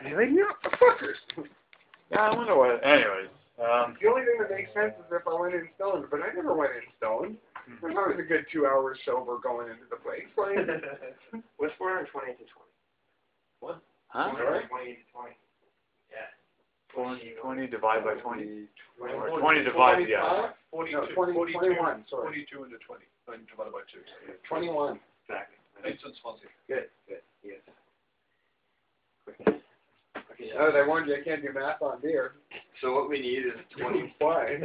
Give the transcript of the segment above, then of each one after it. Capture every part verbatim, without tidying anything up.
Really? No, fuckers. Yeah, I wonder what. Anyways, um, The only thing that makes sense is if I went in stoned, but I never went in stoned. There's always a good two hours sober going into the place. Like, What's four hundred twenty to twenty? What? huh? Sorry? twenty to twenty. Yeah. twenty divided by twenty. twenty. Or twenty divided, yeah. No, twenty, twenty-one, sorry. forty-two into twenty, and divided by two. twenty-one. Exactly. Eight cents fancy. Good, good, yes. Quick. Okay, Oh, yeah. they warned you I can't do math on beer. So what we need is twenty, Why?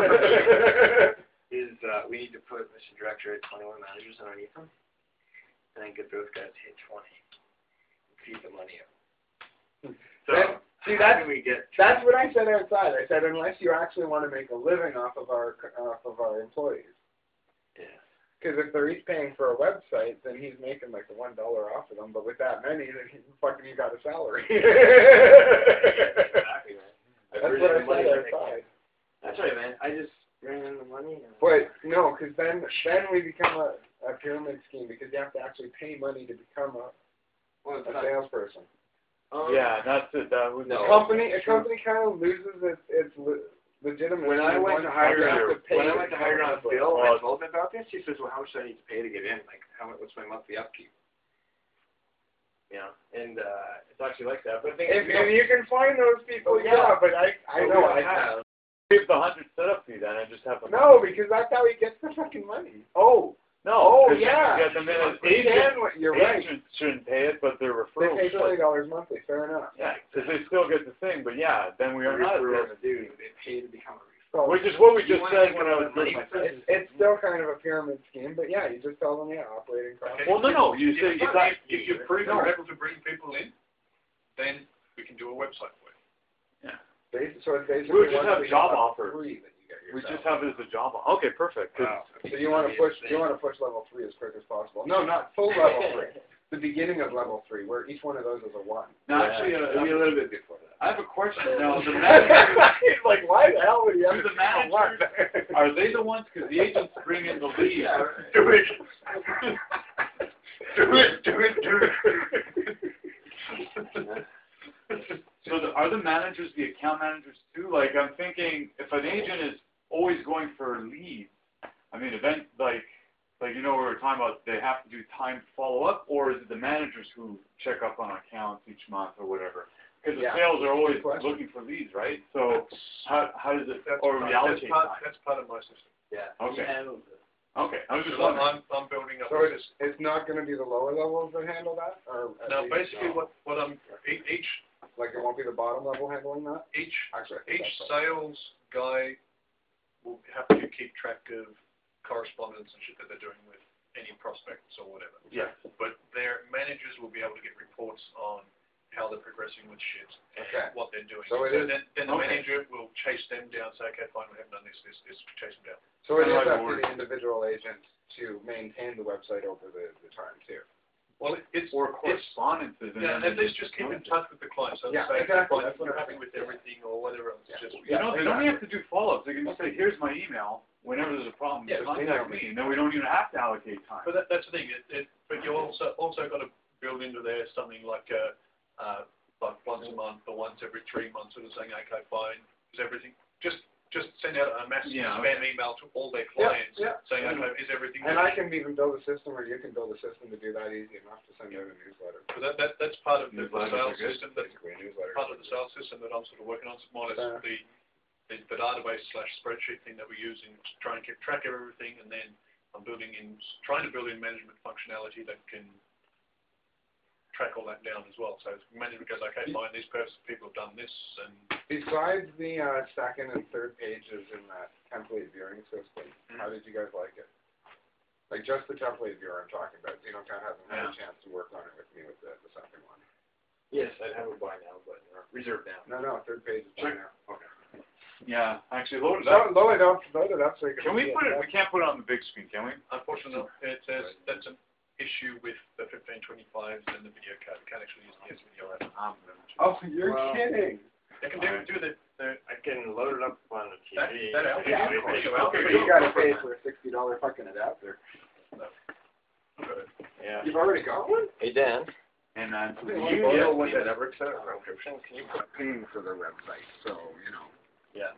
is, uh, we need to put Mister Director at twenty-one managers underneath him, and then get those guys to hit twenty. Feed the money up. So, That- see, how that's, do we get, that's what I said outside. I said, unless you actually want to make a living off of our, off of our employees. yeah. Because if they're each paying for a website, then he's making like the one dollar off of them. But with that many, then he, fucking you got a salary. Exactly, man. That's Bring what in I the money said when they outside. can. That's right, man. I just bring in the money. And But no, because then then we become a, a pyramid scheme because you have to actually pay money to become a, well, it's a not, salesperson. um, Yeah, that's it. That was. No. A company a company kind of loses its its le- legitimacy. When I went to once hire, you have to pay when I to went to become hire a on member. Phil, Well, I told him about this. He says, "Well, how much do I need to pay to get in? Like, how much? What's my monthly upkeep?" You know, and uh, it's actually like that. But the thing If, is, we if don't- you can find those people, Yeah. yeah. But I I but we know don't I have. Give the hundred setup fee then, and just have them. no because that's how he gets the fucking money. Oh. No. Oh, 'cause yeah. You get them in as They agents. can, you're right. Agents shouldn't pay it, but their They referrals pay twenty should. dollars monthly. Fair enough. Yeah, because they still get the thing. But yeah, then we are not. referrals do. They pay to become a referral. So Which is what we You just wanna said make when a I lot was of money doing my with it's, it's still kind of a pyramid scheme, but yeah, you just tell them yeah, operating costs. Well, no, no. You say If, you got. if you prove No. you're able to bring people in, then we can do a website for you. Basi- So it's basically We'll just once have we job have offers. three that you get We yourself. just have it as a job. Okay, perfect. 'cause- Wow. So you want to push you want to push level three as quick as possible. No, not full level three. The beginning of level three, where each one of those is a one. Now, actually, uh, It'll be a little bit before that. I have a question. Now, the managers, He's like, why the hell would you have the to managers, are they the ones? Because the agents bring in the leads. Do it. do it. Do it. Do it. So the, are the managers the account managers too? Like, I'm thinking, if an agent is always going for leads, I mean, event like, like you know, we were talking about they have to do timed follow up, or is it the managers who check up on accounts each month or whatever? Because the Yeah. sales are always Good question. looking for leads, right? So how how does it That's, or part, reallocate that's, part, time? that's part of my system. Yeah. Okay. He handles it. Okay, I was just So I'm, wondering. I'm, I'm building up So a it's system. it's not going to be the lower levels that handle that, or at Now, least- basically, what, what I'm, e- each, like it won't be the bottom level handling that. each, Actually, I think each that's right. sales guy will have to keep track of correspondence and shit that they're doing with any prospects or whatever. Yes. But their managers will be able to get reports on how they're progressing with shit and Okay. what they're doing. So it is- then, then the okay. manager will chase them down, say, okay, fine, we haven't done this, this, this, chase them down. So it is Kinda like up to Word. the individual agent to maintain the website over the, the time too. Well, it, it's, Or it's, correspondences. and yeah, then at least just keep in touch with the client. So Yeah, say, exactly, fine, that's what you're I'm happy saying. with everything or whatever else. Yeah. Just, You know, they don't exactly. have to do follow-ups. They can just say, here's my email. Whenever there's a problem, Yeah, just just email contact me. me. And then we don't even have to allocate time. But that, that's the thing. It, it, but you also also got to build into there something like uh, uh, like once a month or once every three months, sort of saying, okay, fine, is everything just just send out a massive Yeah, spam email to all their Yeah, clients yeah. saying, okay, is everything? And I can even build a system, or you can build a system to do that easy enough to send out a newsletter. So that, that that's part of the, the Newsletters sales are good. system. That Basically, a newsletter. part of the sales system that I'm sort of working on. More or less Uh, the, the the database slash spreadsheet thing that we're using to try and keep track of everything, and then I'm building in trying to build in management functionality that can track all that down as well. So management goes, okay, fine, these person, people have done this, and Besides the uh, second and third pages in that template viewing system, Mm-hmm. how did you guys like it? Like just the template viewer I'm talking about. You know, kind of hasn't had a Yeah. chance to work on it with me with the, the second one. Yes, I'd have it by now, but uh, reserve now. No, no, third page is Sure. fine now. Okay. Yeah, actually, load it So, up. load it up, load it up so you can Can we see put it? it. We can't put it on the big screen, can we? unfortunately, it says that's an issue with the fifteen twenty-fives and the video card. We can't actually use the S video app. Um, Oh, you're Well, kidding. They can do, do the, the I can load it up on the T That- V. that helps. Yeah, of course. Okay, but you gotta pay for a sixty dollar fucking adapter. Yeah. You've already got one? Hey Dan, And then Can you you get, what that ever accept for encryption? Can you put Paying for their website, so, you know. yeah.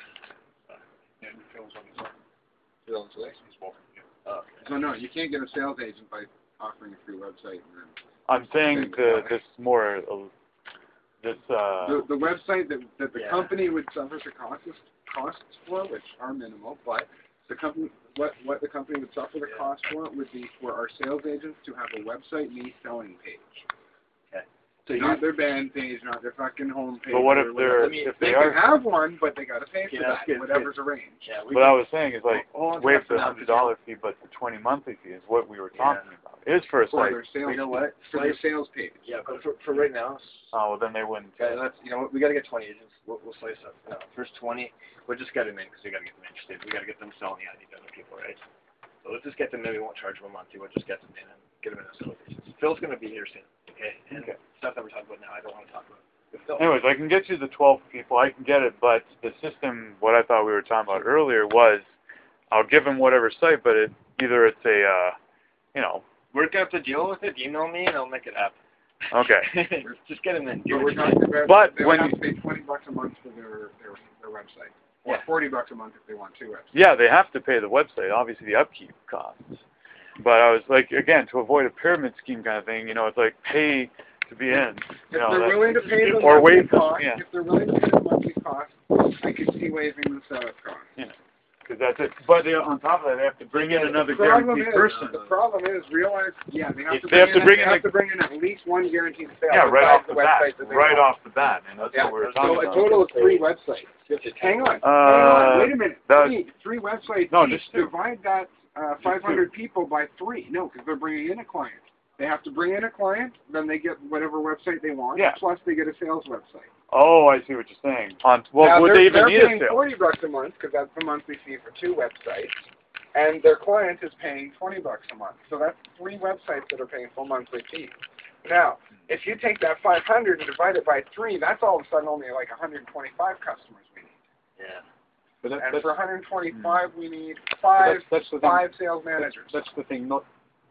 And Phil's on his own. Phil's way. He's walking, yeah. Oh, So no, you can't get a sales agent by offering a free website and then. I'm saying the, this more, uh, this, uh, The, the website that, that the Yeah. company would suffer the costs, costs for, which are minimal, but the company, what, what the company would suffer the Yeah. cost for would be for our sales agents to have a website me selling page. Okay. So not their band page, not their fucking home page. but what if or they're, whatever. if They they can are, have one, but they gotta pay for Yeah, that, good, whatever's arranged. Yeah, we what I was saying is like, Hold on, wait for the now, hundred dollar fee, but the twenty monthly fee is what we were talking about. It is for a For site. their sales, you know what? for their sales page. Yeah, but for, for right now, Oh, well then they wouldn't. okay, let's, you know what, we gotta get twenty agents. We'll, we'll slice up. No, first twenty, we'll just get them in, because we gotta get them interested. We gotta get them selling the idea to other people, right? So let's just get them in. We won't charge them a monthly. We'll just get them in and get them in as sales agents. Phil's gonna be here soon, okay? And Okay. stuff that we're talking about now, I don't wanna talk about. But Phil, Anyways, I can get you the twelve people. I can get it, but the system, what I thought we were talking about earlier was, I'll give them whatever site, but it either it's a, uh, you know, work out the deal with it. Email me and I'll make it happen. okay. Just get them in. So Do we're what you talking need. about, But they when would have you- to pay twenty bucks a month for their, their, their website. Or Yeah. forty bucks a month if they want two websites. Yeah, they have to pay the website, obviously the upkeep costs. But I was like, again, to avoid a pyramid scheme kind of thing, you know, it's like pay to be in. You If know, they're that- willing to pay the or monthly wait for- cost, yeah. if they're willing to pay the monthly cost, I could see waiving the setup cost. Because that's it. But they, on top of that, they have to bring in another The problem guaranteed is, person. the problem is, realize, yeah, they have If to they bring have to in, bring they in, have like- to bring in at least one guaranteed sale. Yeah, right besides off the bat. website that they Right want. off the bat, and that's Yeah, what we were talking so a about. total of three websites. Just Hang on, hang Uh, on, wait a minute. that- Three, three websites. No, each. just two. Divide that uh, five hundred people by three. No, because they're bringing in a client. They have to bring in a client, then they get whatever website they want. Yeah. Plus, they get a sales website. Oh, I see what you're saying. On well, now, would they're, they even they're need a paying sale? forty bucks a month because that's the monthly fee for two websites, and their client is paying twenty bucks a month. So that's three websites that are paying full monthly fee. Now, if you take that five hundred and divide it by three, that's all of a sudden only like one hundred twenty-five customers we need. Yeah. But that, And that's, for one hundred twenty-five, we need five that's, that's the thing. five sales That's, managers. that's the thing. Not,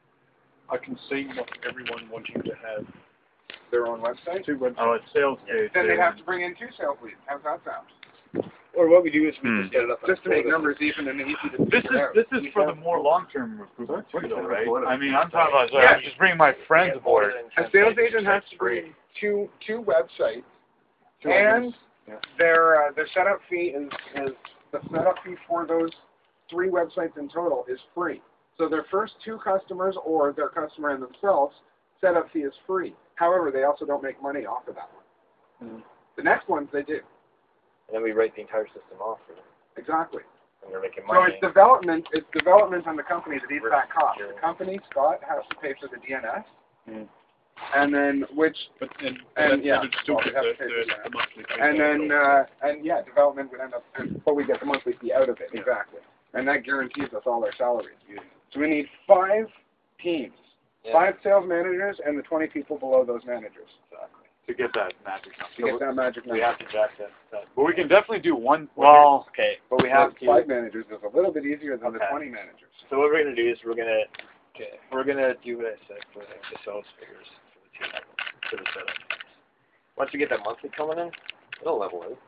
I can see not everyone wanting to have Their own website. two websites. Oh, it's sales page. Then they have to bring in two sales leads. How's that sound? Or what we do is we Hmm. just get it up. Just to on make the numbers even and easy to This is figure out. this is for the more long-term recruitment too, though, right? I mean, I'm talking about Yeah. I'm just bringing my friends aboard. A sales agent has to bring two two websites, Two and Yeah. their uh, their setup fee is is the setup fee for those three websites in total is free. So their first two customers or their customer and themselves, setup fee is free. However, they also don't make money off of that one. Mhm. The next ones they do. And then we write the entire system off for them. Exactly. And they're making So money. it's development. It's development on the company that eats that cost. The company, Scott, has to pay for the D N S, Mm. and then which, But and, And, and, yeah, and it's still well, get we have the, to pay the, for that. the monthly fee. and then uh, and yeah, development would end up, and, but we get the monthly fee out of it. Yeah. Exactly, and that guarantees us all our salaries. So we need five teams, Yeah. five sales managers, and the twenty people below those managers Exactly. to get that magic to number. get that magic number. We have to jack that. that. But we can definitely do one. Well, Okay, but we have Well, five to. managers is a little bit easier than the Okay. twenty managers. So what we're gonna do is we're gonna. Okay. We're gonna do what I said for the, the sales figures for the team for the setup. Once we get that monthly coming in, it'll level out.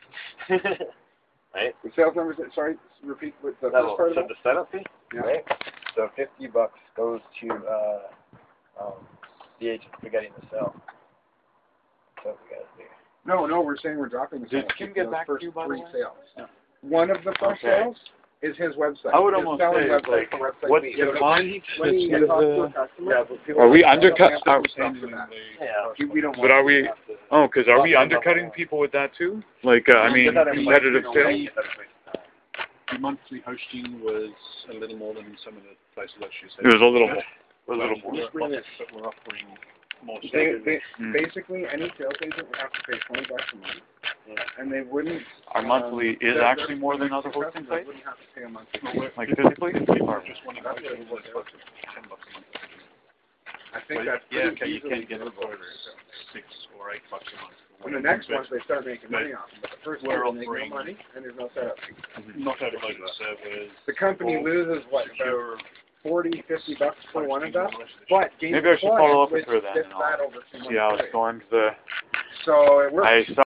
Right. The sales numbers. Sorry, repeat with the That'll, first part of so that. the setup fee, Yeah. right? So fifty bucks goes to uh, um, the agent for getting the sale. That's what we gotta do. No, no, we're saying we're dropping the Did sales. Kim for get those back to first you, by the three way? sales. One of the first Okay. sales is his website. I would His almost selling say, website like, for website what's leads. the When cost? he- When he talks to a customer, Yeah, but people Are we don't undercut- have to are- pay for Handling that. the- Yeah. We, we don't But want are we? have to- Oh, because are we Well, undercutting people with that too? Like, uh, I We'll mean, get that in competitive place. sales. We'll get that in place. The monthly hosting was a little more than some of the places that she said. It was a little more. A little But more. we're, but we're offering more They, services. they, Mm. Basically, any sales agent would have to pay twenty bucks a month, Yeah. and they wouldn't. Our monthly um, is their- actually their- more than their other hosting customers sites? Wouldn't have to pay a monthly. No, fee. we're- Like physically? People Or- are just wanting to pay more, it's ten bucks a month. I think But that's yeah, pretty okay, you easily can get it doable. for six or eight bucks a month. And the next But ones, they start making money off them, but the first We're one, they make no offering- money, and there's no setup fee. Not overloaded servers. The company or loses what, about secure forty, fifty bucks for one of them, but gain Maybe I should client, follow up which with her then gets and that I'll over two see how months it's going. 'Cause, uh, So it works. I saw